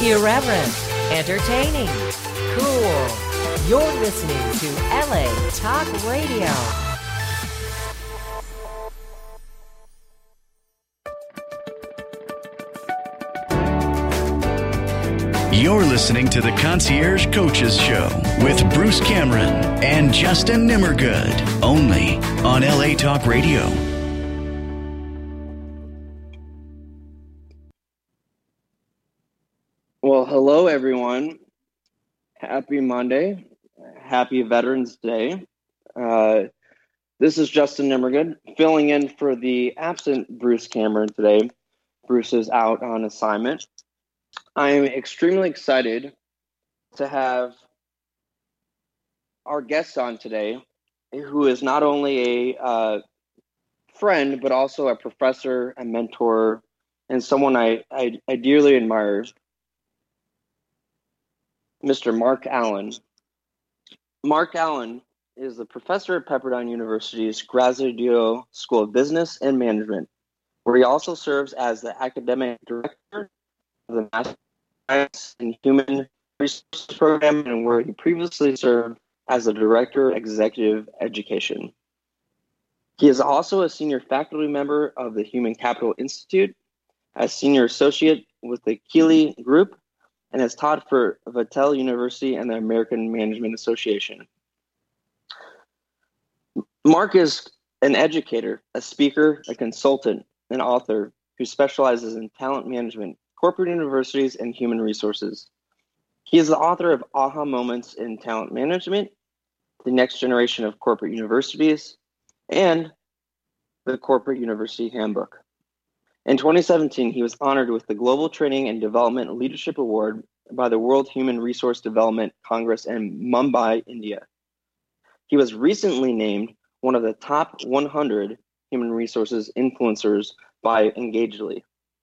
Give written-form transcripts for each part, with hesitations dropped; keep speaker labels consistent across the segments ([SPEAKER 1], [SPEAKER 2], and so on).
[SPEAKER 1] Irreverent, entertaining, cool. You're listening to LA Talk Radio.
[SPEAKER 2] You're listening to the Concierge Coaches Show with Bruce Cameron and Justin Nimmergood, only on LA Talk Radio.
[SPEAKER 3] Well, hello, everyone. Happy Monday. Happy Veterans Day. This is Justin Nimmergood, filling in for the absent Bruce Cameron today. Bruce is out on assignment. I'm extremely excited to have our guest on today, who is not only a friend, but also a professor, a mentor, and someone I dearly admire, Mr. Mark Allen. Mark Allen is the professor at Pepperdine University's Graduate School of Business and Management, where he also serves as the academic director of the Master Science and Human Resources Program, and where he previously served as the Director of Executive Education. He is also a senior faculty member of the Human Capital Institute, as senior associate with the Keeley Group, and has taught for Vattel University and the American Management Association. Mark is an educator, a speaker, a consultant, an author who specializes in talent management, corporate universities, and human resources. He is the author of Aha Moments in Talent Management, The Next Generation of Corporate Universities, and the Corporate University Handbook. In 2017, he was honored with the Global Training and Development Leadership Award by the World Human Resource Development Congress in Mumbai, India. He was recently named one of the top 100 human resources influencers by Engagely.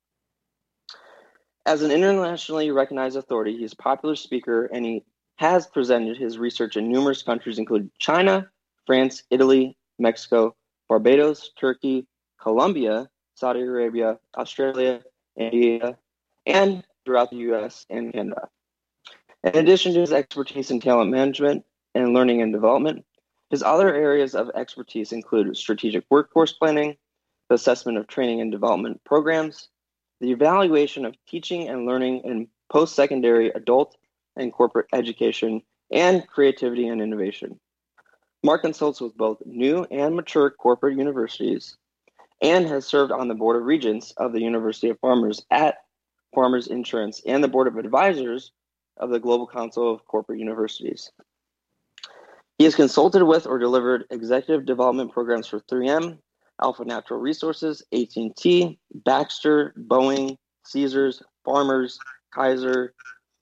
[SPEAKER 3] As an internationally recognized authority, he is a popular speaker, and he has presented his research in numerous countries, including China, France, Italy, Mexico, Barbados, Turkey, Colombia, Saudi Arabia, Australia, India, and throughout the U.S. and Canada. In addition to his expertise in talent management and learning and development, his other areas of expertise include strategic workforce planning, the assessment of training and development programs, the evaluation of teaching and learning in post-secondary adult and corporate education, and creativity and innovation. Mark consults with both new and mature corporate universities and has served on the Board of Regents of the University of Farmers at Farmers Insurance and the Board of Advisors of the Global Council of Corporate Universities. He has consulted with or delivered executive development programs for 3M, Alpha Natural Resources, AT&T, Baxter, Boeing, Caesars, Farmers, Kaiser,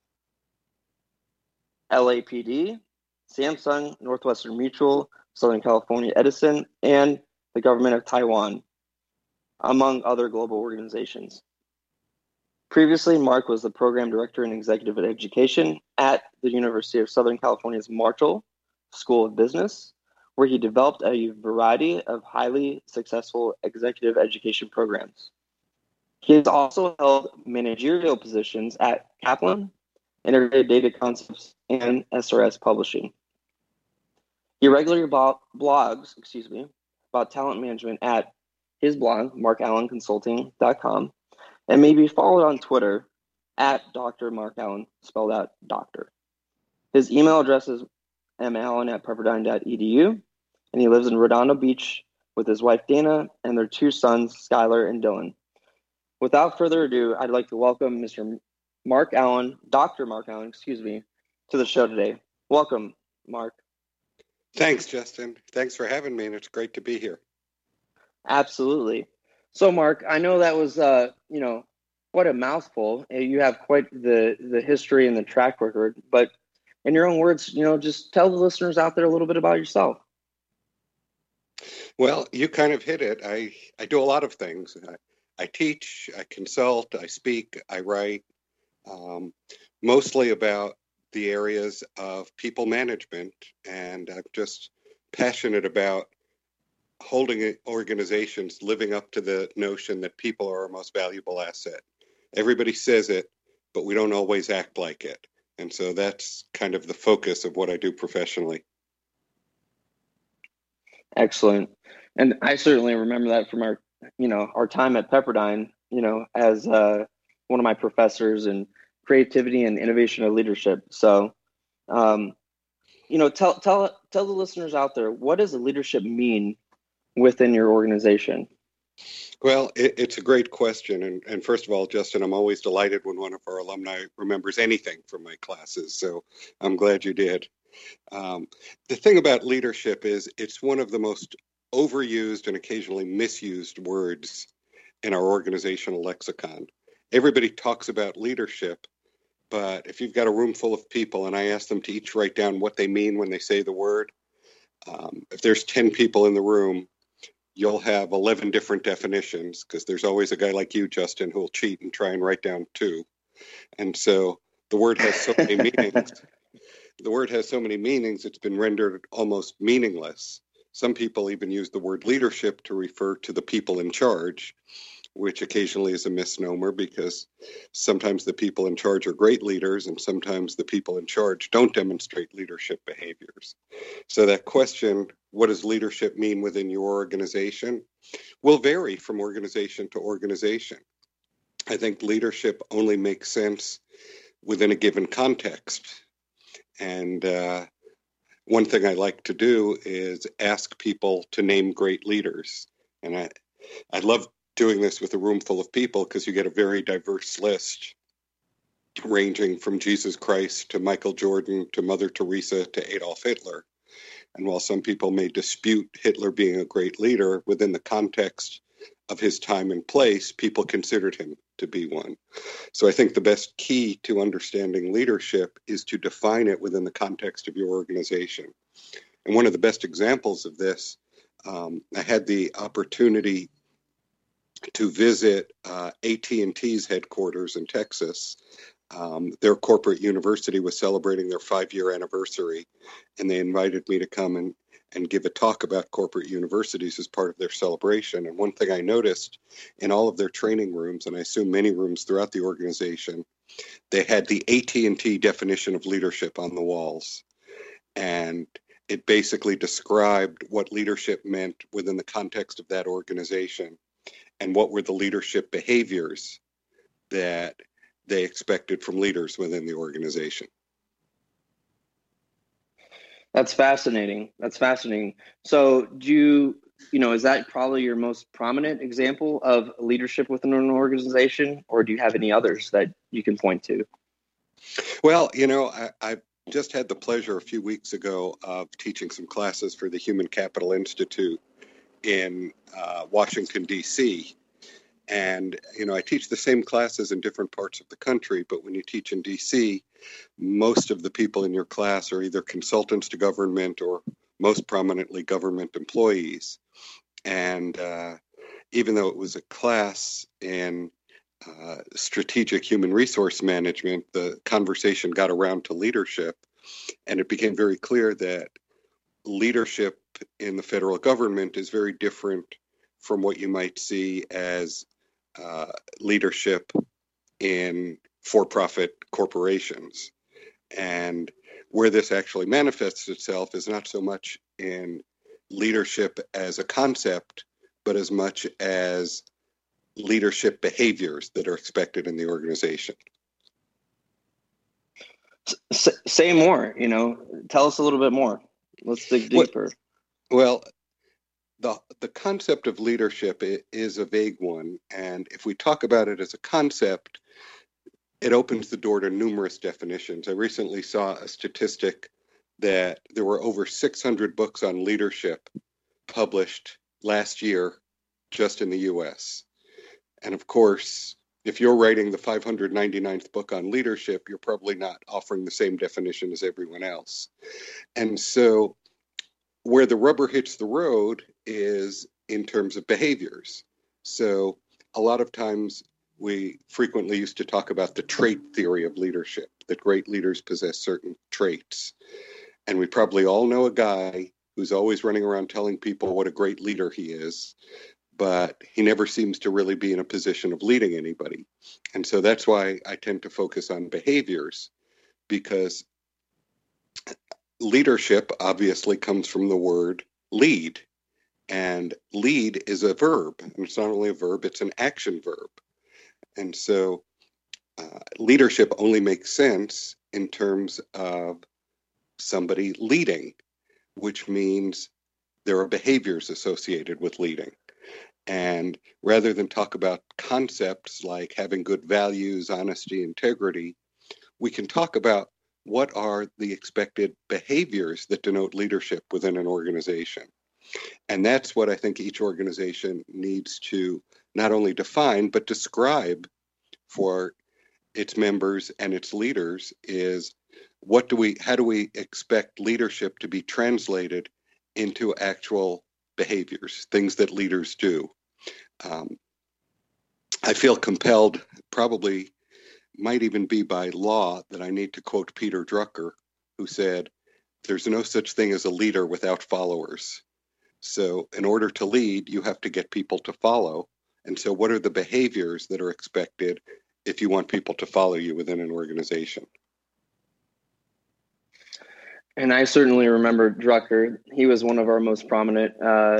[SPEAKER 3] LAPD, Samsung, Northwestern Mutual, Southern California Edison, and the government of Taiwan, among other global organizations. Previously, Mark was the program director in executive education at the University of Southern California's Marshall School of Business, where he developed a variety of highly successful executive education programs. He has also held managerial positions at Kaplan, Integrated Data Concepts, and SRS Publishing. He regularly blogs about talent management at his blog, markallenconsulting.com, and may be followed on Twitter at Dr. Mark Allen, spelled out doctor. His email address is mallen@pepperdine.edu, and he lives in Redondo Beach with his wife Dana and their two sons, Skylar and Dylan. Without further ado, I'd like to welcome Mr. Mark Allen, Dr. Mark Allen, to the show today. Welcome, Mark.
[SPEAKER 4] Thanks, Justin. Thanks for having me, and it's great to be here.
[SPEAKER 3] Absolutely. So, Mark, I know that was, quite a mouthful. You have quite the history and the track record, but in your own words, just tell the listeners out there a little bit about yourself.
[SPEAKER 4] Well, you kind of hit it. I do a lot of things. I teach, I consult, I speak, I write, mostly about the areas of people management, and I'm just passionate about holding organizations living up to the notion that people are our most valuable asset. Everybody says it, but we don't always act like it. And so that's kind of the focus of what I do professionally.
[SPEAKER 3] Excellent. And I certainly remember that from our time at Pepperdine, as one of my professors in creativity and innovation of leadership. So, tell the listeners out there, what does leadership mean within your organization?
[SPEAKER 4] Well, it's a great question. And first of all, Justin, I'm always delighted when one of our alumni remembers anything from my classes. So I'm glad you did. The thing about leadership is it's one of the most overused and occasionally misused words in our organizational lexicon. Everybody talks about leadership, but if you've got a room full of people and I ask them to each write down what they mean when they say the word, if there's 10 people in the room, you'll have 11 different definitions, because there's always a guy like you, Justin, who will cheat and try and write down 2. And so the word has so many meanings. The word has so many meanings, it's been rendered almost meaningless. Some people even use the word leadership to refer to the people in charge, which occasionally is a misnomer, because sometimes the people in charge are great leaders and sometimes the people in charge don't demonstrate leadership behaviors. So that question, what does leadership mean within your organization, will vary from organization to organization. I think leadership only makes sense within a given context. And one thing I like to do is ask people to name great leaders. And I love doing this with a room full of people, because you get a very diverse list, ranging from Jesus Christ to Michael Jordan to Mother Teresa to Adolf Hitler. And while some people may dispute Hitler being a great leader, within the context of his time and place, people considered him to be one. So I think the best key to understanding leadership is to define it within the context of your organization. And one of the best examples of this, I had the opportunity to visit AT&T's headquarters in Texas. Their corporate university was celebrating their 5-year anniversary, and they invited me to come and give a talk about corporate universities as part of their celebration. And one thing I noticed in all of their training rooms, and I assume many rooms throughout the organization, they had the AT&T definition of leadership on the walls. And it basically described what leadership meant within the context of that organization, and what were the leadership behaviors that they expected from leaders within the organization.
[SPEAKER 3] That's fascinating. So is that probably your most prominent example of leadership within an organization, or do you have any others that you can point to?
[SPEAKER 4] Well, I just had the pleasure a few weeks ago of teaching some classes for the Human Capital Institute in Washington, D.C. And, I teach the same classes in different parts of the country, but when you teach in D.C., most of the people in your class are either consultants to government or most prominently government employees. And even though it was a class in strategic human resource management, the conversation got around to leadership, and it became very clear that leadership in the federal government is very different from what you might see as leadership in for-profit corporations. And where this actually manifests itself is not so much in leadership as a concept, but as much as leadership behaviors that are expected in the organization.
[SPEAKER 3] Say more, tell us a little bit more. Let's dig deeper.
[SPEAKER 4] Well, the concept of leadership is a vague one. And if we talk about it as a concept, it opens the door to numerous definitions. I recently saw a statistic that there were over 600 books on leadership published last year just in the U.S. And of course, if you're writing the 599th book on leadership, you're probably not offering the same definition as everyone else. And so where the rubber hits the road is in terms of behaviors. So a lot of times we frequently used to talk about the trait theory of leadership, that great leaders possess certain traits. And we probably all know a guy who's always running around telling people what a great leader he is. but he never seems to really be in a position of leading anybody. And so that's why I tend to focus on behaviors, because leadership obviously comes from the word lead. And lead is a verb. And it's not only a verb, it's an action verb. And so leadership only makes sense in terms of somebody leading, which means there are behaviors associated with leading. And rather than talk about concepts like having good values, honesty, integrity, we can talk about what are the expected behaviors that denote leadership within an organization. And that's what I think each organization needs to not only define, but describe for its members and its leaders is how do we expect leadership to be translated into actual behaviors, things that leaders do. I feel compelled, probably might even be by law, that I need to quote Peter Drucker, who said, "There's no such thing as a leader without followers." So in order to lead, you have to get people to follow. And so what are the behaviors that are expected if you want people to follow you within an organization?
[SPEAKER 3] And I certainly remember Drucker. He was one of our most prominent,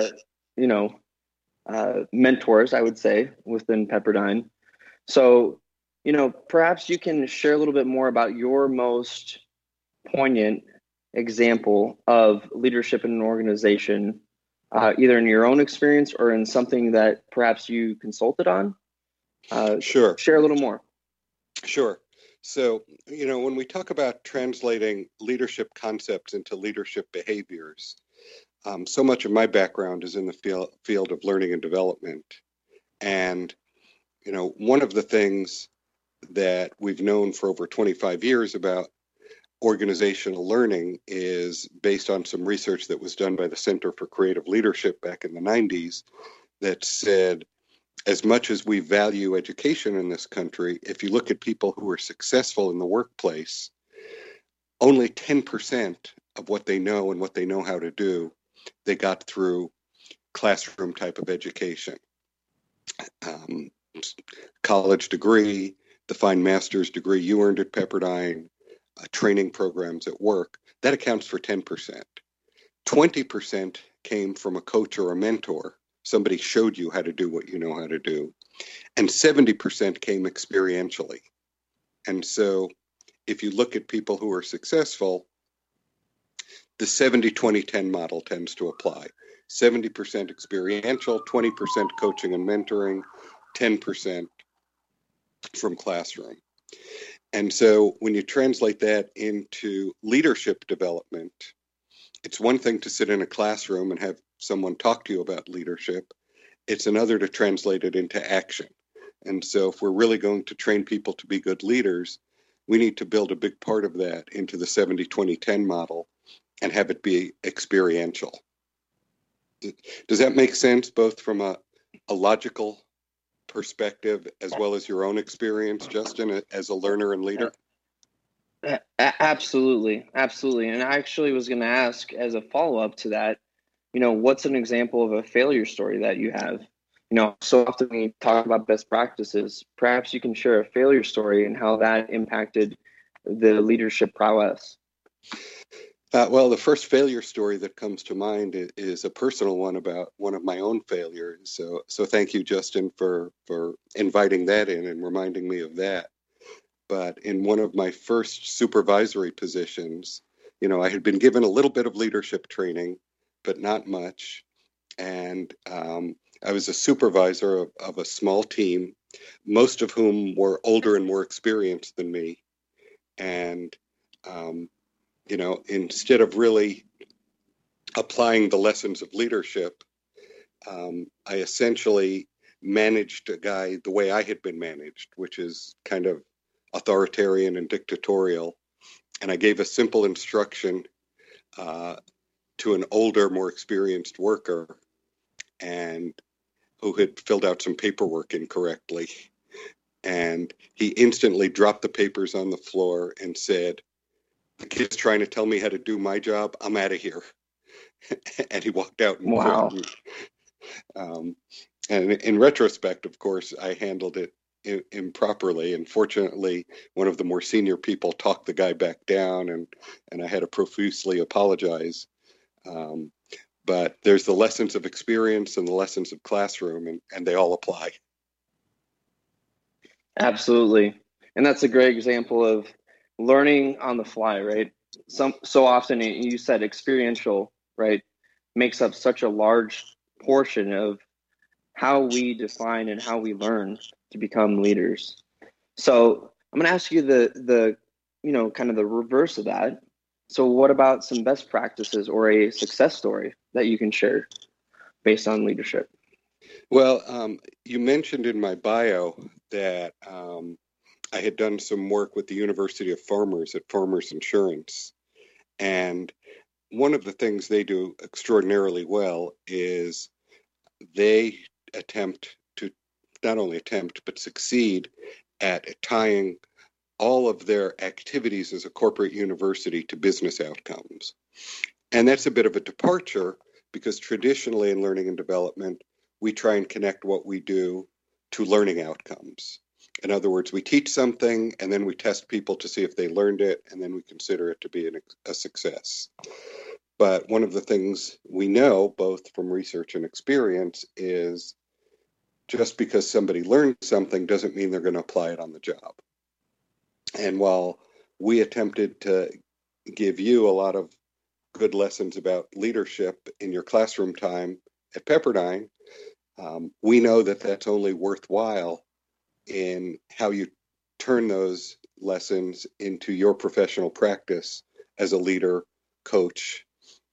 [SPEAKER 3] mentors, I would say, within Pepperdine. So, perhaps you can share a little bit more about your most poignant example of leadership in an organization, either in your own experience or in something that perhaps you consulted on.
[SPEAKER 4] Sure.
[SPEAKER 3] Share a little more.
[SPEAKER 4] Sure. So, when we talk about translating leadership concepts into leadership behaviors, so much of my background is in the field of learning and development. And, one of the things that we've known for over 25 years about organizational learning is based on some research that was done by the Center for Creative Leadership back in the 90s that said, as much as we value education in this country, if you look at people who are successful in the workplace, only 10% of what they know and what they know how to do, they got through classroom type of education. College degree, the fine master's degree you earned at Pepperdine, training programs at work, that accounts for 10%. 20% came from a coach or a mentor. Somebody showed you how to do what you know how to do. And 70% came experientially. And so if you look at people who are successful, the 70-20-10 model tends to apply. 70% experiential, 20% coaching and mentoring, 10% from classroom. And so when you translate that into leadership development, it's one thing to sit in a classroom and have someone talk to you about leadership. It's another to translate it into action. And so if we're really going to train people to be good leaders, we need to build a big part of that into the 70-20-10 model and have it be experiential. Does that make sense, both from a logical perspective as well as your own experience, Justin, as a learner and leader?
[SPEAKER 3] Absolutely. And I actually was going to ask, as a follow-up to that, what's an example of a failure story that you have? So often we talk about best practices. Perhaps you can share a failure story and how that impacted the leadership prowess.
[SPEAKER 4] Well, the first failure story that comes to mind is a personal one about one of my own failures. So thank you, Justin, for inviting that in and reminding me of that. But in one of my first supervisory positions, I had been given a little bit of leadership training, but not much. And I was a supervisor of a small team, most of whom were older and more experienced than me. And instead of really applying the lessons of leadership, I essentially managed a guy the way I had been managed, which is kind of authoritarian and dictatorial. And I gave a simple instruction to an older, more experienced worker, and who had filled out some paperwork incorrectly. And he instantly dropped the papers on the floor and said, "The kid's trying to tell me how to do my job. I'm out of here." And he walked out and
[SPEAKER 3] Wow.
[SPEAKER 4] quit. And in retrospect, of course, I handled it improperly. And fortunately, one of the more senior people talked the guy back down, and I had to profusely apologize. But there's the lessons of experience and the lessons of classroom, and they all apply.
[SPEAKER 3] Absolutely. And that's a great example of learning on the fly, right? So often you said experiential, right, makes up such a large portion of how we define and how we learn to become leaders. So I'm going to ask you the kind of the reverse of that. So what about some best practices or a success story that you can share based on leadership?
[SPEAKER 4] Well, you mentioned in my bio that I had done some work with the University of Farmers at Farmers Insurance. And one of the things they do extraordinarily well is they attempt to not only attempt, but succeed at tying all of their activities as a corporate university to business outcomes. And that's a bit of a departure because traditionally in learning and development, we try and connect what we do to learning outcomes. In other words, we teach something and then we test people to see if they learned it, and then we consider it to be a success. But one of the things we know, both from research and experience, is just because somebody learned something doesn't mean they're going to apply it on the job. And while we attempted to give you a lot of good lessons about leadership in your classroom time at Pepperdine, we know that that's only worthwhile in how you turn those lessons into your professional practice as a leader, coach,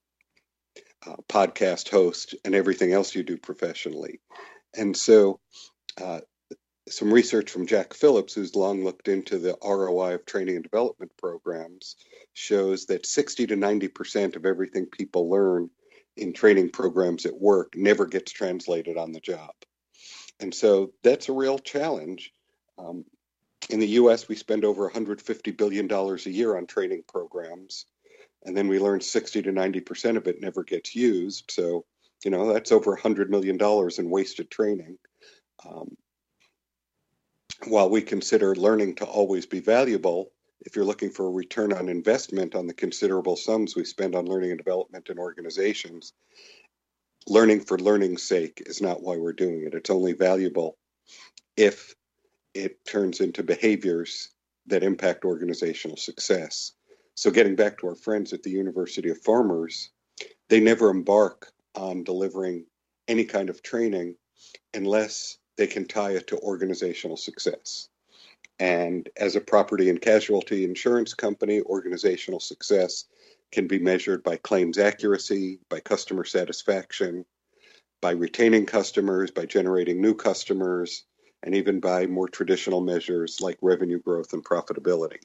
[SPEAKER 4] podcast host, and everything else you do professionally. And so some research from Jack Phillips, who's long looked into the ROI of training and development programs, shows that 60 to 90% of everything people learn in training programs at work never gets translated on the job. And so that's a real challenge. In the US, we spend over $150 billion a year on training programs, and then we learn 60 to 90% of it never gets used. So, that's over $100 million in wasted training. While we consider learning to always be valuable, if you're looking for a return on investment on the considerable sums we spend on learning and development in organizations, learning for learning's sake is not why we're doing it. It's only valuable if it turns into behaviors that impact organizational success. So getting back to our friends at the University of Farmers, they never embark on delivering any kind of training unless they can tie it to organizational success. And as a property and casualty insurance company, organizational success can be measured by claims accuracy, by customer satisfaction, by retaining customers, by generating new customers, and even by more traditional measures like revenue growth and profitability.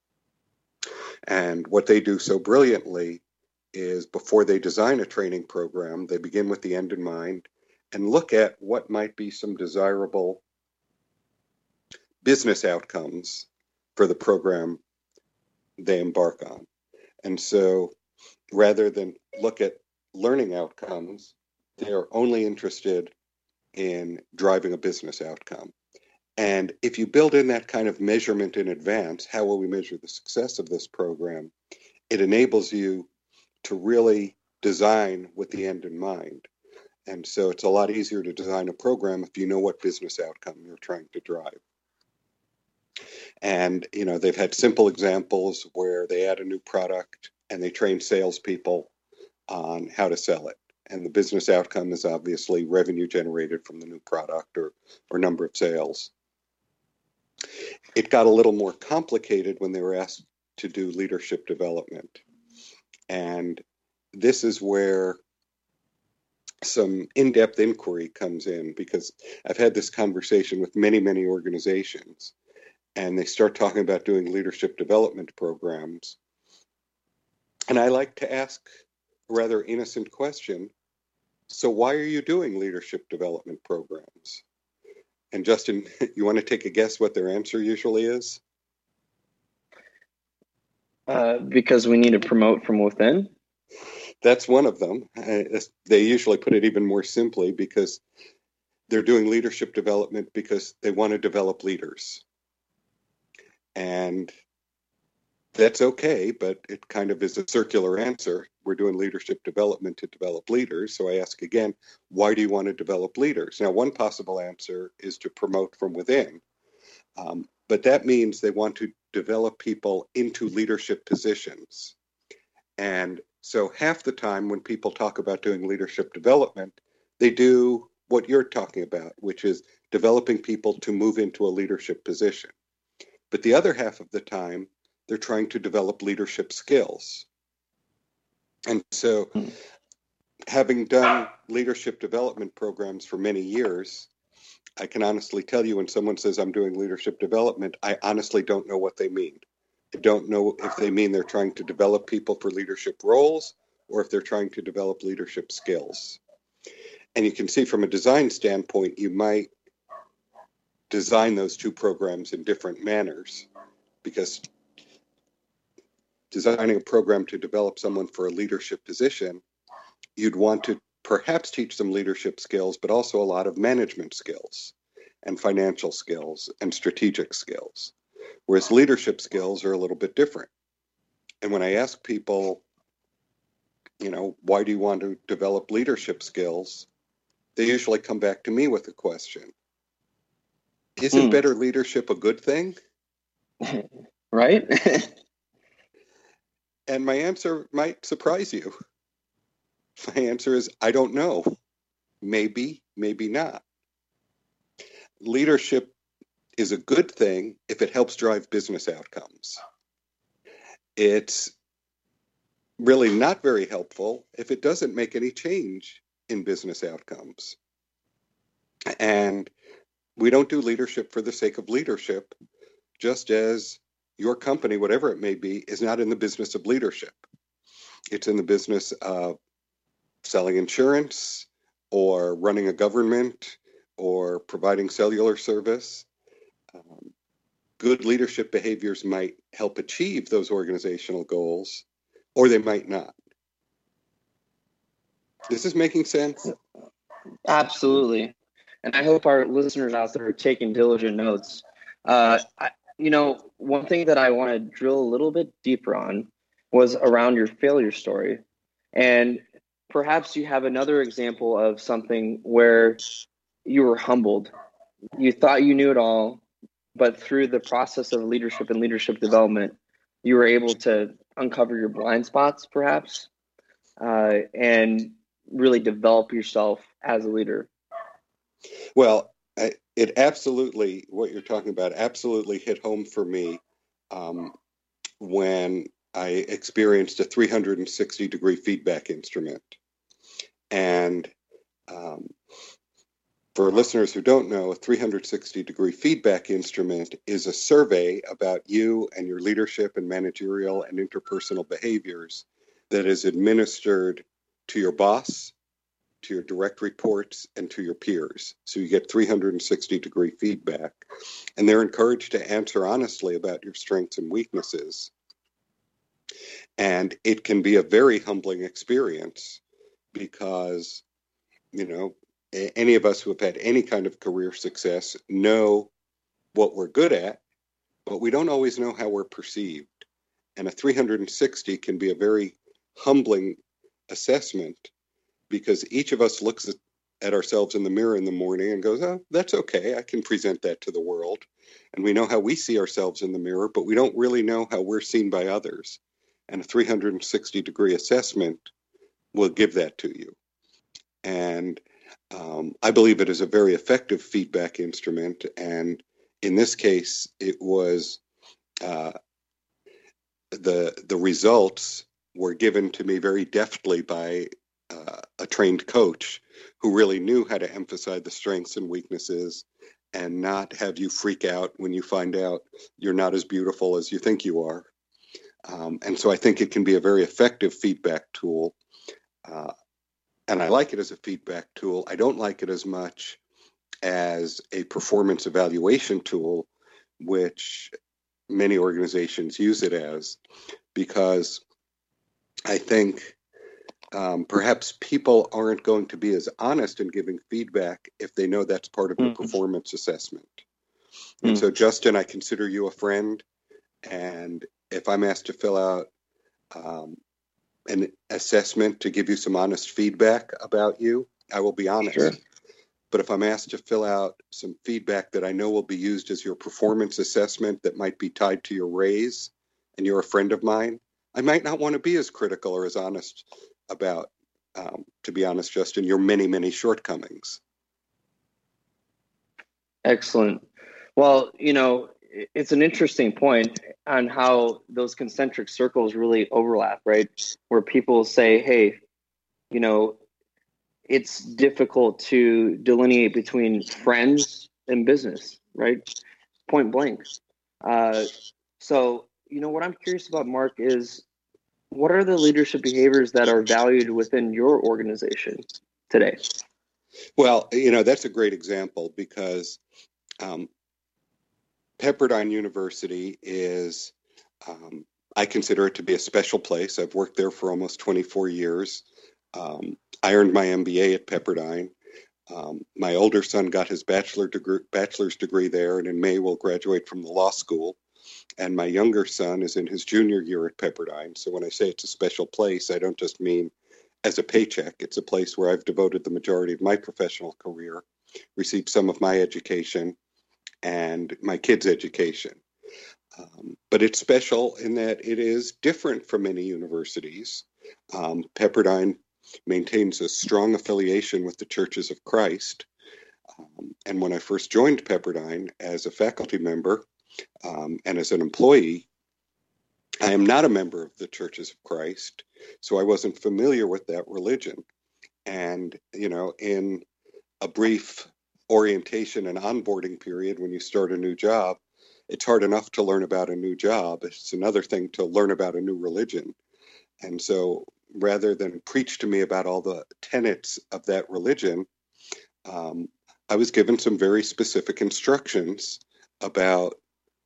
[SPEAKER 4] And what they do so brilliantly is before they design a training program, they begin with the end in mind and look at what might be some desirable business outcomes for the program they embark on. And so rather than look at learning outcomes, they are only interested in driving a business outcome. And if you build in that kind of measurement in advance, how will we measure the success of this program? It enables you to really design with the end in mind. And so it's a lot easier to design a program if you know what business outcome you're trying to drive. And, they've had simple examples where they add a new product and they train salespeople on how to sell it. And the business outcome is obviously revenue generated from the new product or number of sales. It got a little more complicated when they were asked to do leadership development. And this is where some in-depth inquiry comes in, because I've had this conversation with many, many organizations, and they start talking about doing leadership development programs. And I like to ask a rather innocent question. So why are you doing leadership development programs? And Justin, you want to take a guess what their answer usually is?
[SPEAKER 3] Because we need to promote from within.
[SPEAKER 4] That's one of them. They usually put it even more simply because they're doing leadership development because they want to develop leaders. And that's okay, but it kind of is a circular answer. We're doing leadership development to develop leaders. So I ask again, why do you want to develop leaders? Now, one possible answer is to promote from within. But that means they want to develop people into leadership positions. And so half the time when people talk about doing leadership development, they do what you're talking about, which is developing people to move into a leadership position. But the other half of the time, they're trying to develop leadership skills. And so having done leadership development programs for many years, I can honestly tell you when someone says I'm doing leadership development, I honestly don't know what they mean. I don't know if they mean they're trying to develop people for leadership roles or if they're trying to develop leadership skills. And you can see from a design standpoint, you might design those two programs in different manners, because designing a program to develop someone for a leadership position, you'd want to perhaps teach them leadership skills, but also a lot of management skills and financial skills and strategic skills. Whereas leadership skills are a little bit different. And when I ask people, why do you want to develop leadership skills? They usually come back to me with a question. Isn't better leadership a good thing?
[SPEAKER 3] Right?
[SPEAKER 4] And my answer might surprise you. My answer is, I don't know. Maybe, maybe not. Leadership is a good thing if it helps drive business outcomes. It's really not very helpful if it doesn't make any change in business outcomes. And we don't do leadership for the sake of leadership, just as your company, whatever it may be, is not in the business of leadership. It's in the business of selling insurance or running a government or providing cellular service. Good leadership behaviors might help achieve those organizational goals, or they might not. This is making sense?
[SPEAKER 3] Absolutely. And I hope our listeners out there are taking diligent notes. One thing that I want to drill a little bit deeper on was around your failure story. And perhaps you have another example of something where you were humbled. You thought you knew it all, but through the process of leadership and leadership development, you were able to uncover your blind spots, perhaps, and really develop yourself as a leader.
[SPEAKER 4] Well, it absolutely, what you're talking about, absolutely hit home for me when I experienced a 360-degree feedback instrument. And for listeners who don't know, a 360-degree feedback instrument is a survey about you and your leadership and managerial and interpersonal behaviors that is administered to your boss, to your direct reports, and to your peers. So you get 360-degree feedback. And they're encouraged to answer honestly about your strengths and weaknesses. And it can be a very humbling experience because, any of us who have had any kind of career success know what we're good at, but we don't always know how we're perceived. And a 360 can be a very humbling assessment because each of us looks at ourselves in the mirror in the morning and goes, oh, that's okay. I can present that to the world. And we know how we see ourselves in the mirror, but we don't really know how we're seen by others. And a 360-degree assessment will give that to you. And I believe it is a very effective feedback instrument. And in this case, it was the results were given to me very deftly by a trained coach who really knew how to emphasize the strengths and weaknesses and not have you freak out when you find out you're not as beautiful as you think you are. And so I think it can be a very effective feedback tool. And I like it as a feedback tool. I don't like it as much as a performance evaluation tool, which many organizations use it as, because I think perhaps people aren't going to be as honest in giving feedback if they know that's part of your performance assessment. And so, Justin, I consider you a friend. And if I'm asked to fill out an assessment to give you some honest feedback about you, I will be honest.
[SPEAKER 3] Sure.
[SPEAKER 4] But if I'm asked to fill out some feedback that I know will be used as your performance assessment that might be tied to your raise, and you're a friend of mine, I might not want to be as critical or as honest about, to be honest, Justin, your many, many shortcomings.
[SPEAKER 3] Excellent. Well, it's an interesting point on how those concentric circles really overlap, right? Where people say, hey, it's difficult to delineate between friends and business, right? Point blank. So, what I'm curious about, Mark, is what are the leadership behaviors that are valued within your organization today?
[SPEAKER 4] Well, that's a great example because Pepperdine University is, I consider it to be a special place. I've worked there for almost 24 years. I earned my MBA at Pepperdine. My older son got his bachelor's degree there, and in May will graduate from the law school. And my younger son is in his junior year at Pepperdine. So when I say it's a special place, I don't just mean as a paycheck. It's a place where I've devoted the majority of my professional career, received some of my education, and my kids' education. But it's special in that it is different from many universities. Pepperdine maintains a strong affiliation with the Churches of Christ. And when I first joined Pepperdine as a faculty member and as an employee, I am not a member of the Churches of Christ, so I wasn't familiar with that religion. And, in a brief orientation and onboarding period when you start a new job, it's hard enough to learn about a new job. It's another thing to learn about a new religion. And so rather than preach to me about all the tenets of that religion, I was given some very specific instructions about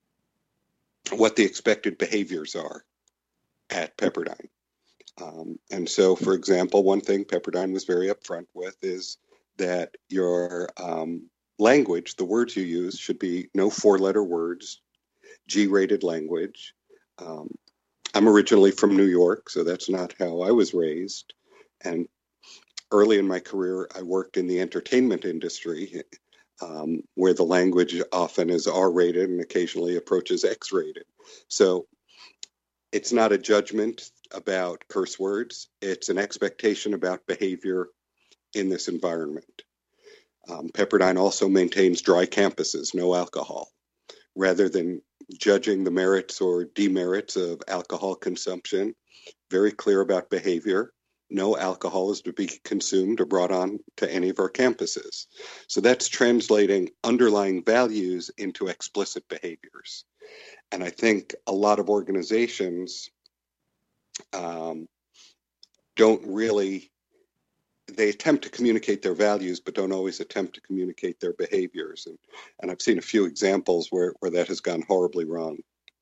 [SPEAKER 4] what the expected behaviors are at Pepperdine. And so, for example, one thing Pepperdine was very upfront with is that your language, the words you use, should be no four-letter words, G-rated language. I'm originally from New York, so that's not how I was raised. And early in my career, I worked in the entertainment industry, where the language often is R-rated and occasionally approaches X-rated. So it's not a judgment about curse words. It's an expectation about behavior in this environment. Pepperdine also maintains dry campuses, no alcohol. Rather than judging the merits or demerits of alcohol consumption, very clear about behavior. No alcohol is to be consumed or brought on to any of our campuses. So that's translating underlying values into explicit behaviors. And I think a lot of organizations don't really, they attempt to communicate their values, but don't always attempt to communicate their behaviors. And I've seen a few examples where that has gone horribly wrong.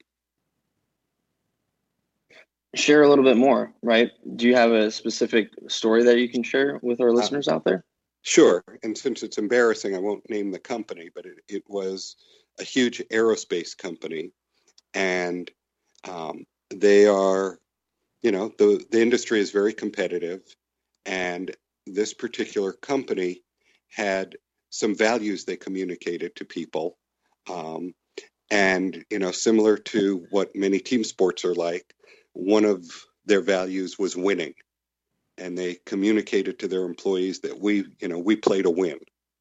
[SPEAKER 3] Share a little bit more, right? Do you have a specific story that you can share with our listeners out there?
[SPEAKER 4] Sure. And since it's embarrassing, I won't name the company, but it was a huge aerospace company. And they are, the industry is very competitive. And this particular company had some values they communicated to people. And, similar to what many team sports are like, one of their values was winning. And they communicated to their employees that we play to win.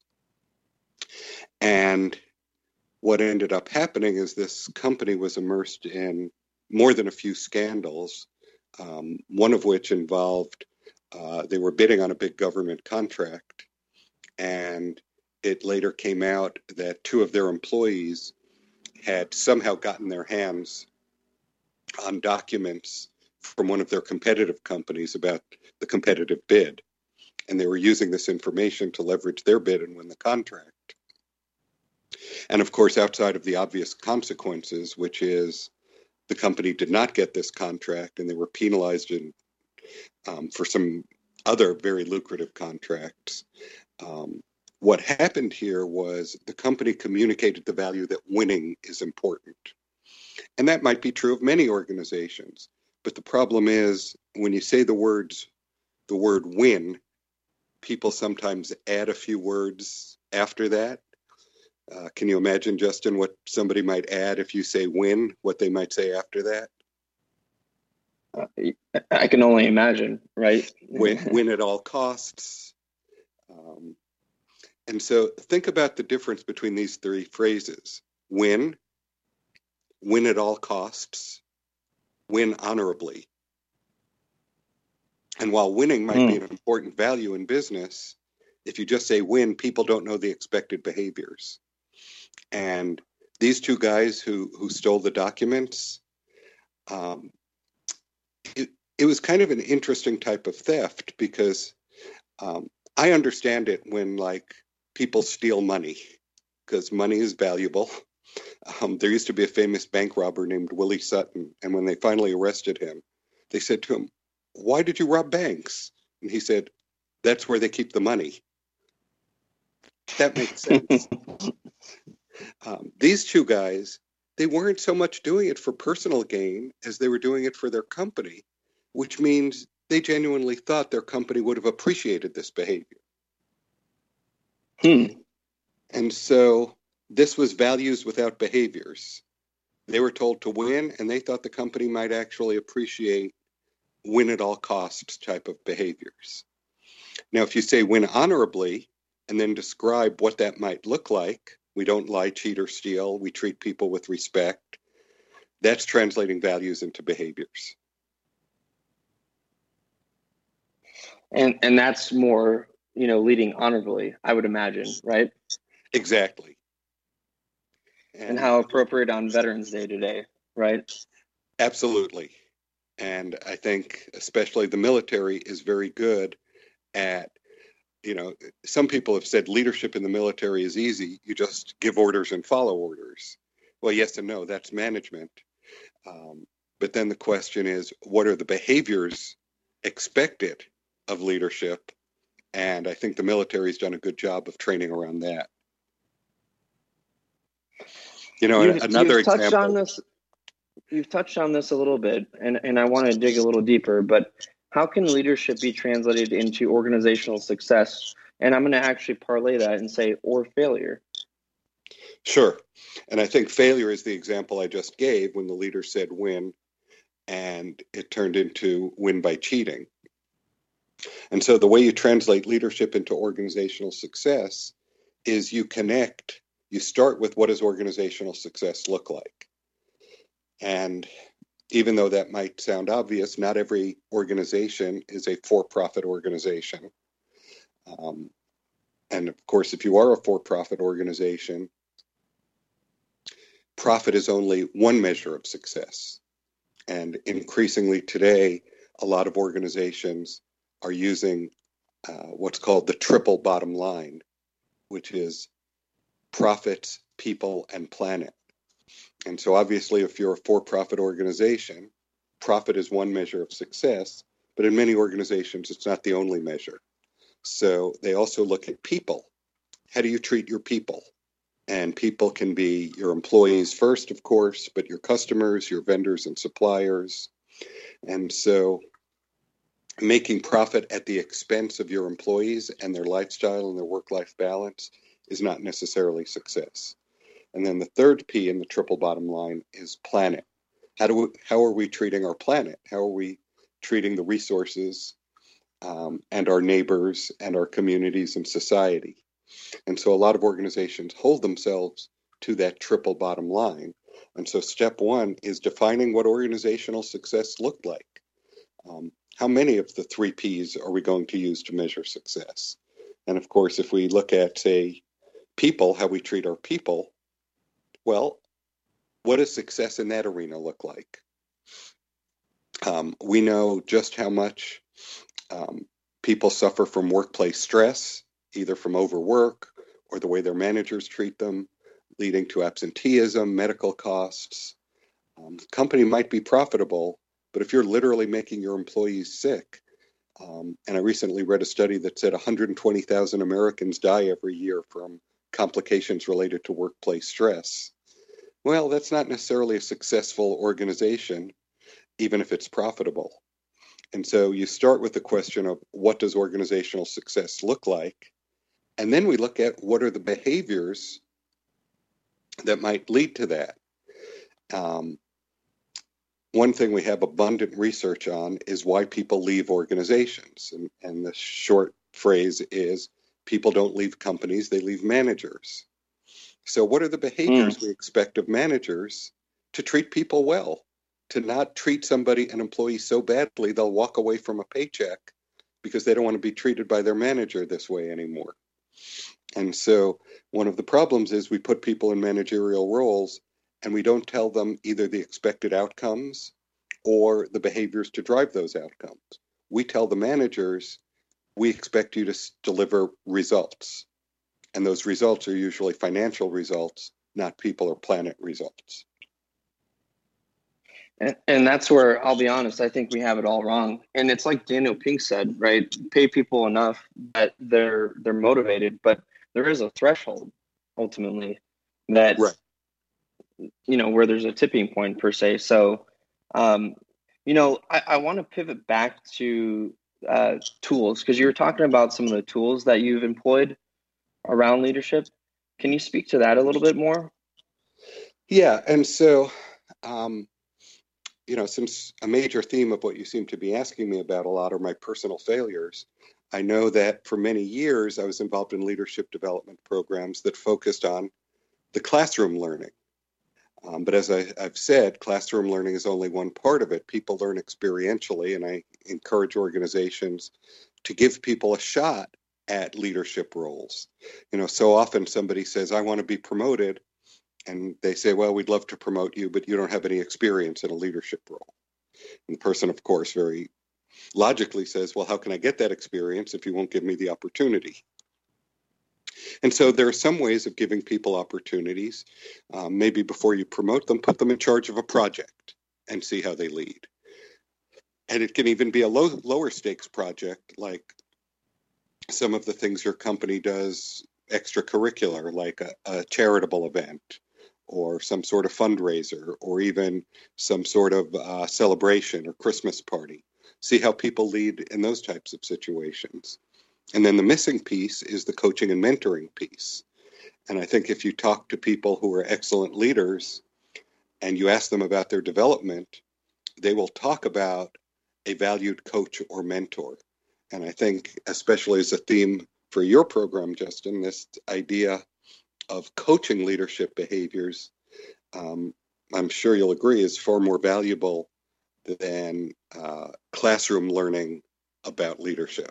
[SPEAKER 4] And what ended up happening is this company was immersed in more than a few scandals, one of which involved they were bidding on a big government contract, and it later came out that two of their employees had somehow gotten their hands on documents from one of their competitive companies about the competitive bid, and they were using this information to leverage their bid and win the contract. And of course, outside of the obvious consequences, which is the company did not get this contract and they were penalized for some other very lucrative contracts. What happened here was the company communicated the value that winning is important. And that might be true of many organizations. But the problem is when you say the word win, people sometimes add a few words after that. Can you imagine, Justin, what somebody might add if you say win, what they might say after that?
[SPEAKER 3] I can only imagine, right?
[SPEAKER 4] Win at all costs. And so think about the difference between these three phrases. Win at all costs, win honorably. And while winning might be an important value in business, if you just say win, people don't know the expected behaviors. And these two guys who stole the documents, it was kind of an interesting type of theft because I understand it when people steal money because money is valuable. There used to be a famous bank robber named Willie Sutton, and when they finally arrested him, they said to him, "Why did you rob banks?" And he said, "That's where they keep the money." That makes sense. These two guys, they weren't so much doing it for personal gain as they were doing it for their company, which means they genuinely thought their company would have appreciated this behavior. And so this was values without behaviors. They were told to win, and they thought the company might actually appreciate win at all costs type of behaviors. Now, if you say win honorably and then describe what that might look like, we don't lie, cheat, or steal, we treat people with respect, that's translating values into behaviors.
[SPEAKER 3] And that's more, leading honorably, I would imagine, right?
[SPEAKER 4] Exactly.
[SPEAKER 3] And how appropriate on Veterans Day today, right?
[SPEAKER 4] Absolutely. And I think especially the military is very good at, some people have said leadership in the military is easy. You just give orders and follow orders. Well, yes and no, that's management. But then the question is, what are the behaviors expected of leadership? And I think the military's done a good job of training around that. Another example.
[SPEAKER 3] You've touched on this a little bit, and I want to dig a little deeper, but how can leadership be translated into organizational success? And I'm going to actually parlay that and say, or failure.
[SPEAKER 4] Sure. And I think failure is the example I just gave when the leader said win, and it turned into win by cheating. And so the way you translate leadership into organizational success is you start with what does organizational success look like? And even though that might sound obvious, not every organization is a for-profit organization. And of course, if you are a for-profit organization, profit is only one measure of success. And increasingly today, a lot of organizations are using what's called the triple bottom line, which is profits, people, and planet. And so obviously, if you're a for-profit organization, profit is one measure of success, but in many organizations, it's not the only measure. So they also look at people. How do you treat your people? And people can be your employees first, of course, but your customers, your vendors and suppliers. And so making profit at the expense of your employees and their lifestyle and their work-life balance is not necessarily success. And then the third P in the triple bottom line is planet. How are we treating our planet? How are we treating the resources and our neighbors and our communities and society? And so a lot of organizations hold themselves to that triple bottom line. And so step one is defining what organizational success looked like. How many of the three Ps are we going to use to measure success? And of course, if we look at, say, people, how we treat our people, well, what does success in that arena look like? We know just how much people suffer from workplace stress, either from overwork or the way their managers treat them, leading to absenteeism, medical costs. The company might be profitable, but if you're literally making your employees sick, And I recently read a study that said 120,000 Americans die every year from complications related to workplace stress. Well, that's not necessarily a successful organization, even if it's profitable. And so you start with the question of what does organizational success look like? And then we look at what are the behaviors that might lead to that. One thing we have abundant research on is why people leave organizations. And the short phrase is people don't leave companies, they leave managers. So what are the behaviors we expect of managers to treat people well, to not treat an employee so badly they'll walk away from a paycheck because they don't want to be treated by their manager this way anymore. And so one of the problems is we put people in managerial roles and we don't tell them either the expected outcomes or the behaviors to drive those outcomes. We tell the managers, we expect you to deliver results. And those results are usually financial results, not people or planet results.
[SPEAKER 3] And that's where, I'll be honest, I think we have it all wrong. And it's like Daniel Pink said, right? Pay people enough that they're motivated, but there is a threshold ultimately that,
[SPEAKER 4] right.
[SPEAKER 3] Where there's a tipping point per se. So, I want to pivot back to tools, because you were talking about some of the tools that you've employed around leadership. Can you speak to that a little bit more?
[SPEAKER 4] Yeah. And so, since a major theme of what you seem to be asking me about a lot are my personal failures, I know that for many years I was involved in leadership development programs that focused on the classroom learning. But as I've said, classroom learning is only one part of it. People learn experientially, and I encourage organizations to give people a shot at leadership roles. So often somebody says, I want to be promoted. And they say, well, we'd love to promote you, but you don't have any experience in a leadership role. And the person, of course, very logically says, well, how can I get that experience if you won't give me the opportunity? And so there are some ways of giving people opportunities. Maybe before you promote them, put them in charge of a project and see how they lead. And it can even be a lower stakes project, like some of the things your company does extracurricular, like a charitable event or some sort of fundraiser or even some sort of celebration or Christmas party. See how people lead in those types of situations. And then the missing piece is the coaching and mentoring piece. And I think if you talk to people who are excellent leaders and you ask them about their development, they will talk about a valued coach or mentor. And I think, especially as a theme for your program, Justin, this idea of coaching leadership behaviors, I'm sure you'll agree, is far more valuable than classroom learning about leadership.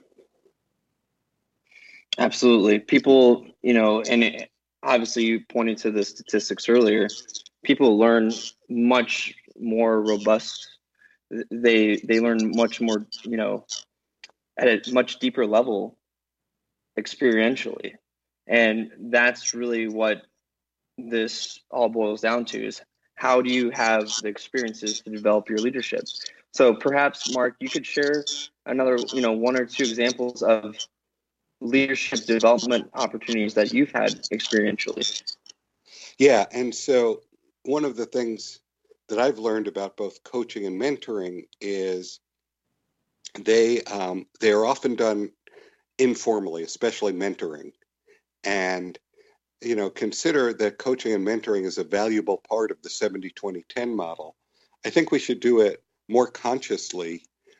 [SPEAKER 3] Absolutely. People, and obviously you pointed to the statistics earlier, people learn much more robust. They learn much more, at a much deeper level experientially. And that's really what this all boils down to, is how do you have the experiences to develop your leadership? So perhaps, Mark, you could share another, one or two examples of leadership development opportunities that you've had experientially.
[SPEAKER 4] Yeah. And so one of the things that I've learned about both coaching and mentoring is they are often done informally, especially mentoring. And, consider that coaching and mentoring is a valuable part of the 70-20-10 model. I think we should do it more consciously.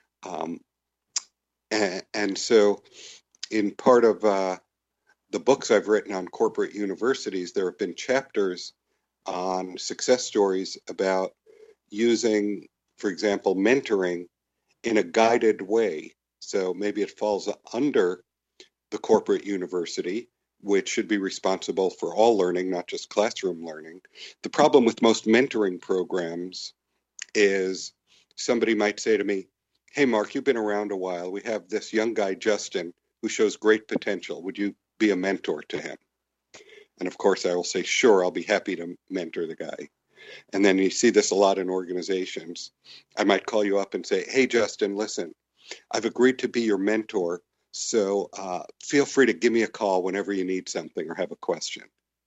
[SPEAKER 4] And so in part of the books I've written on corporate universities, there have been chapters on success stories about using, for example, mentoring in a guided way. So maybe it falls under the corporate university, which should be responsible for all learning, not just classroom learning. The problem with most mentoring programs is somebody might say to me, hey, Mark, you've been around a while. We have this young guy, Justin, who shows great potential. Would you be a mentor to him? And of course, I will say, sure, I'll be happy to mentor the guy. And then you see this a lot in organizations. I might call you up and say, hey, Justin, listen, I've agreed to be your mentor, so feel free to give me a call whenever you need something or have a question.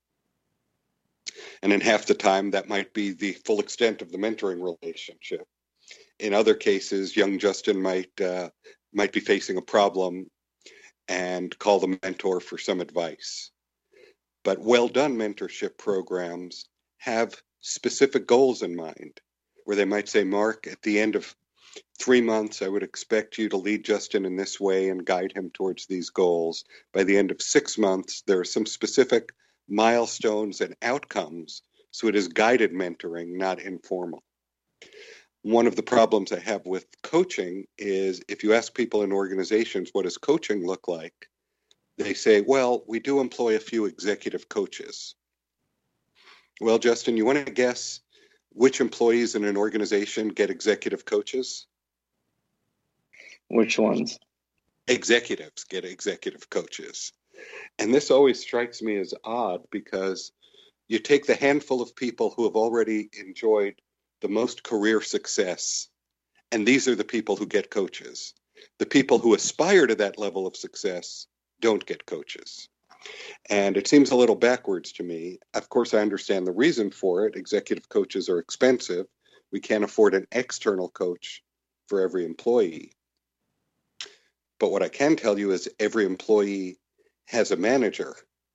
[SPEAKER 4] And in half the time, that might be the full extent of the mentoring relationship. In other cases, young Justin might be facing a problem and call the mentor for some advice. But well-done mentorship programs have specific goals in mind, where they might say, Mark, at the end of 3 months, I would expect you to lead Justin in this way and guide him towards these goals. By the end of 6 months, there are some specific milestones and outcomes. So it is guided mentoring, not informal. One of the problems I have with coaching is if you ask people in organizations, what does coaching look like? They say, well, we do employ a few executive coaches. Well, Justin, you want to guess which employees in an organization get executive coaches?
[SPEAKER 3] Which ones?
[SPEAKER 4] Executives get executive coaches. And this always strikes me as odd because you take the handful of people who have already enjoyed the most career success, and these are the people who get coaches. The people who aspire to that level of success don't get coaches. And it seems a little backwards to me. Of course, I understand the reason for it. Executive coaches are expensive. We can't afford an external coach for every employee. But what I can tell you is every employee has a manager,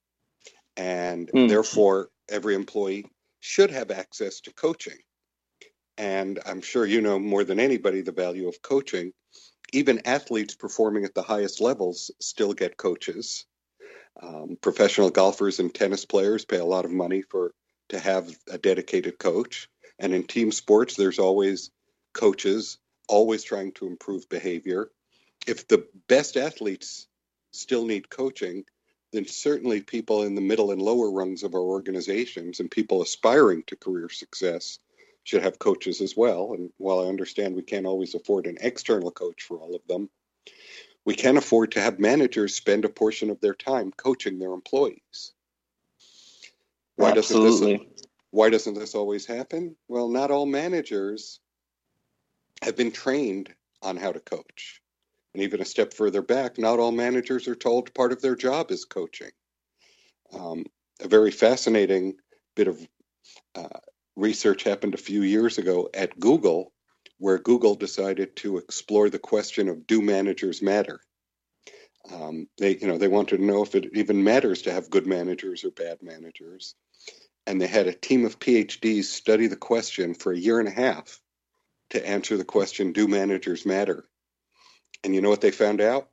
[SPEAKER 4] and therefore every employee should have access to coaching. And I'm sure you know more than anybody the value of coaching. Even athletes performing at the highest levels still get coaches. Professional golfers and tennis players pay a lot of money to have a dedicated coach. And in team sports, there's always coaches, always trying to improve behavior. If the best athletes still need coaching, then certainly people in the middle and lower rungs of our organizations and people aspiring to career success should have coaches as well. And while I understand we can't always afford an external coach for all of them, we can afford to have managers spend a portion of their time coaching their employees. Why doesn't this always happen? Well, not all managers have been trained on how to coach. And even a step further back, not all managers are told part of their job is coaching. A very fascinating bit of research happened a few years ago at Google, where Google decided to explore the question of do managers matter? They wanted to know if it even matters to have good managers or bad managers. And they had a team of PhDs study the question for 1.5 years to answer the question, do managers matter? And you know what they found out?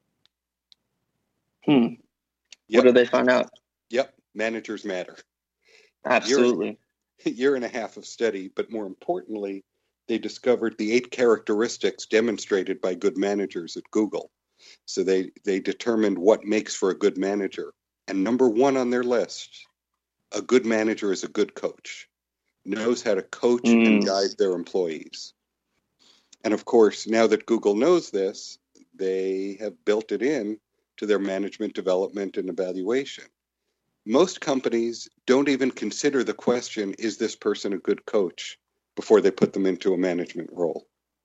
[SPEAKER 3] Yep. What did they find out?
[SPEAKER 4] Yep, managers matter.
[SPEAKER 3] Absolutely.
[SPEAKER 4] 1.5 years of study, but more importantly, they discovered the 8 characteristics demonstrated by good managers at Google. So they determined what makes for a good manager. And number 1 on their list, a good manager is a good coach, knows how to coach and guide their employees. And of course, now that Google knows this, they have built it in to their management development and evaluation. Most companies don't even consider the question, is this person a good coach, before they put them into a management role.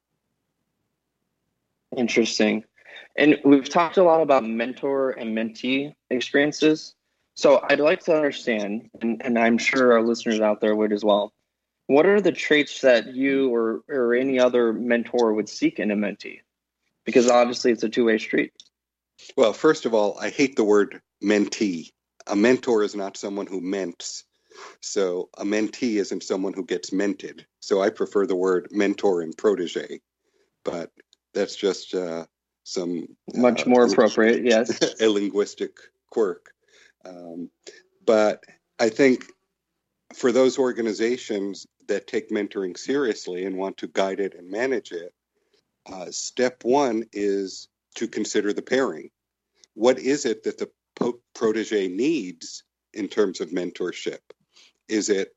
[SPEAKER 3] Interesting. And we've talked a lot about mentor and mentee experiences. So I'd like to understand, and I'm sure our listeners out there would as well, what are the traits that you or any other mentor would seek in a mentee? Because obviously it's a two-way street.
[SPEAKER 4] Well, first of all, I hate the word mentee. A mentor is not someone who ments. So a mentee isn't someone who gets mentored. So I prefer the word mentor and protege. But that's just some...
[SPEAKER 3] much more appropriate, yes.
[SPEAKER 4] A linguistic quirk. But I think for those organizations that take mentoring seriously and want to guide it and manage it, step 1 is to consider the pairing. What is it that the protege needs in terms of mentorship? Is it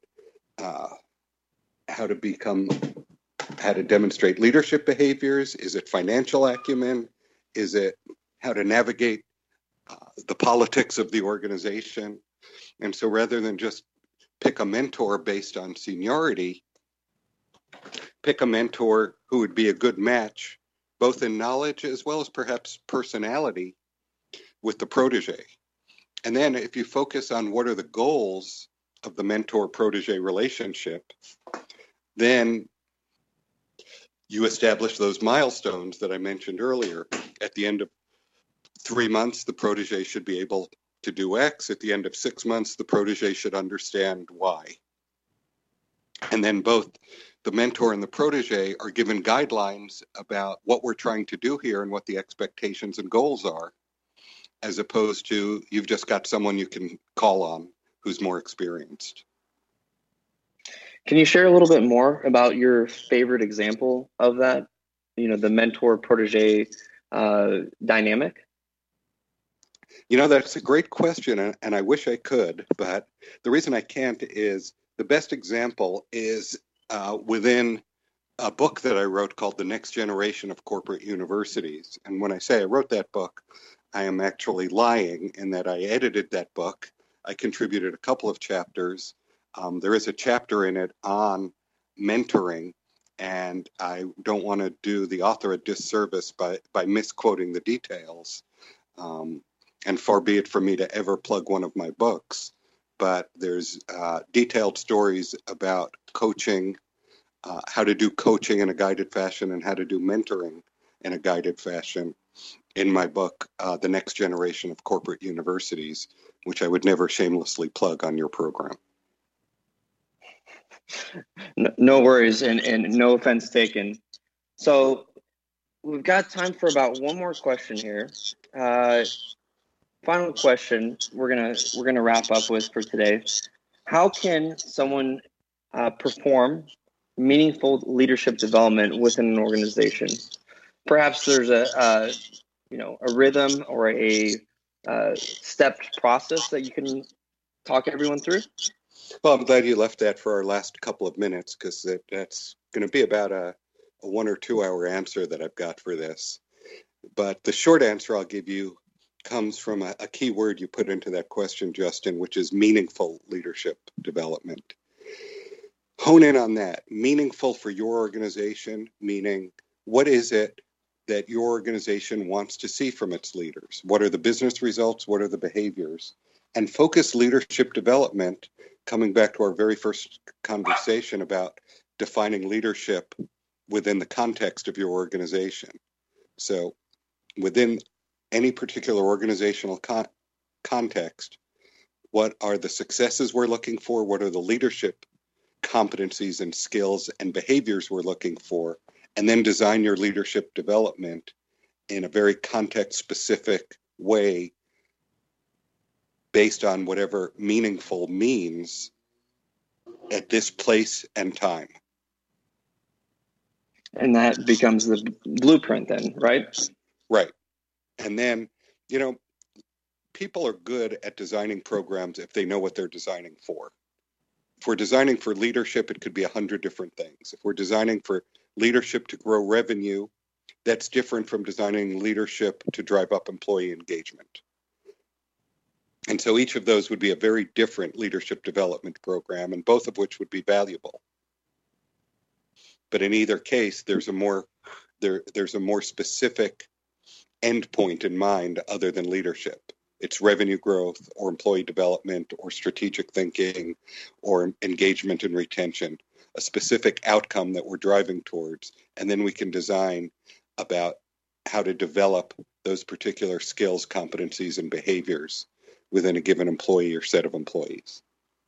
[SPEAKER 4] how to demonstrate leadership behaviors? Is it financial acumen? Is it how to navigate the politics of the organization? And so rather than just pick a mentor based on seniority, pick a mentor who would be a good match both in knowledge as well as perhaps personality with the protege. And then if you focus on what are the goals of the mentor-protege relationship, then you establish those milestones that I mentioned earlier. At the end of 3 months, the protege should be able to do X. At the end of 6 months, the protege should understand Y. And then both the mentor and the protege are given guidelines about what we're trying to do here and what the expectations and goals are, as opposed to you've just got someone you can call on who's more experienced.
[SPEAKER 3] Can you share a little bit more about your favorite example of that, the mentor-protege dynamic?
[SPEAKER 4] That's a great question, and I wish I could, but the reason I can't is the best example is within a book that I wrote called The Next Generation of Corporate Universities. And when I say I wrote that book, I am actually lying in that I edited that book. I contributed a couple of chapters. There is a chapter in it on mentoring, and I don't want to do the author a disservice by misquoting the details. And far be it for me to ever plug one of my books, but there's detailed stories about coaching, how to do coaching in a guided fashion and how to do mentoring in a guided fashion in my book, The Next Generation of Corporate Universities, which I would never shamelessly plug on your program.
[SPEAKER 3] No worries, and no offense taken. So we've got time for about one more question here. Final question we're gonna wrap up with for today. How can someone perform meaningful leadership development within an organization? Perhaps there's a rhythm or a stepped process that you can talk everyone through.
[SPEAKER 4] Well, I'm glad you left that for our last couple of minutes, because that's going to be about a 1 or 2 hour answer that I've got for this. But the short answer I'll give you comes from a key word you put into that question, Justin, which is meaningful leadership development. Hone in on that. Meaningful for your organization, meaning what is it that your organization wants to see from its leaders? What are the business results? What are the behaviors? And focus leadership development, coming back to our very first conversation about defining leadership within the context of your organization. So within any particular organizational context, what are the successes we're looking for? What are the leadership competencies and skills and behaviors we're looking for? And then design your leadership development in a very context-specific way based on whatever meaningful means at this place and time.
[SPEAKER 3] And that becomes the blueprint then, right?
[SPEAKER 4] Right. And then, people are good at designing programs if they know what they're designing for. If we're designing for leadership, it could be 100 different things. If we're designing for leadership to grow revenue, that's different from designing leadership to drive up employee engagement. And so each of those would be a very different leadership development program, and both of which would be valuable. But in either case, there's a more specific endpoint in mind other than leadership. It's revenue growth or employee development or strategic thinking or engagement and retention, a specific outcome that we're driving towards. And then we can design about how to develop those particular skills, competencies, and behaviors within a given employee or set of employees.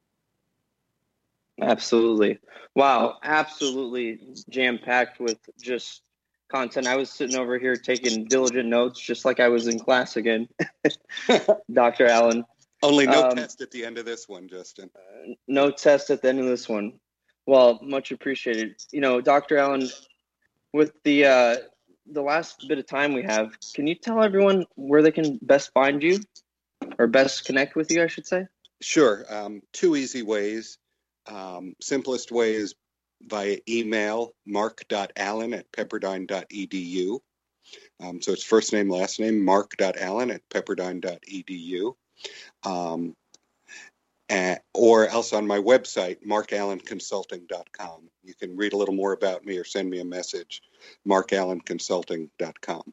[SPEAKER 3] Absolutely. Wow. Absolutely jam-packed with just content. I was sitting over here taking diligent notes, just like I was in class again. Dr. Allen.
[SPEAKER 4] Only no test at the end of this one, Justin.
[SPEAKER 3] No test at the end of this one. Well, much appreciated. Dr. Allen, with the last bit of time we have, can you tell everyone where they can best find you or best connect with you, I should say?
[SPEAKER 4] Sure. 2 easy ways. Simplest way is via email, mark.allen@pepperdine.edu. So it's first name, last name, mark.allen@pepperdine.edu. or else on my website, markallenconsulting.com. You can read a little more about me or send me a message, markallenconsulting.com.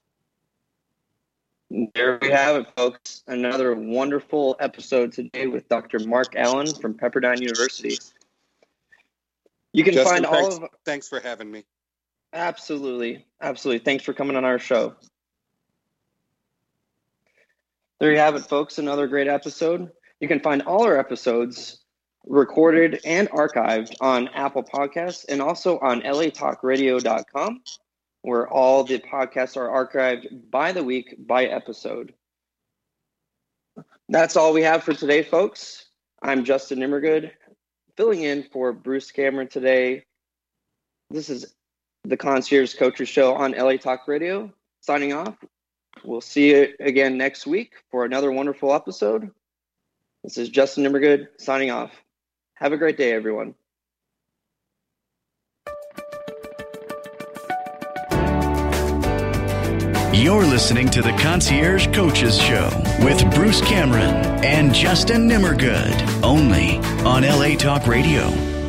[SPEAKER 3] There we have it, folks. Another wonderful episode today with Dr. Mark Allen from Pepperdine University. You can
[SPEAKER 4] Justin,
[SPEAKER 3] find all of...
[SPEAKER 4] Thanks for having me.
[SPEAKER 3] Absolutely. Thanks for coming on our show. There you have it, folks. Another great episode. You can find all our episodes recorded and archived on Apple Podcasts and also on latalkradio.com, where all the podcasts are archived by the week, by episode. That's all we have for today, folks. I'm Justin Nimmergood, filling in for Bruce Cameron today. This is the Concierge Coaches Show on LA Talk Radio. Signing off. We'll see you again next week for another wonderful episode. This is Justin Nimmergood signing off. Have a great day, everyone.
[SPEAKER 2] You're listening to the Concierge Coaches Show with Bruce Cameron and Justin Nimmergood, only on LA Talk Radio.